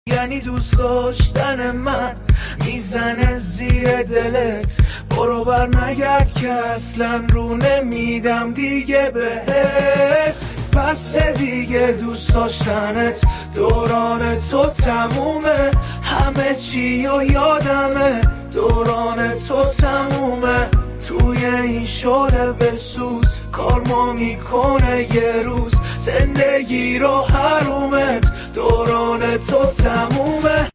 یعنی دوست داشتن من میزنه زیر دلت، برو بر نگرد که اصلا رو نمیدم دیگه بهت. بس دیگه دوست داشتنت دوران تو تمومه، همه چی و یادمه دوران تو تمومه. توی این شعله بسوز کار ما میکنه یه روز، زندگی رو حرومت دوران تو تمومه.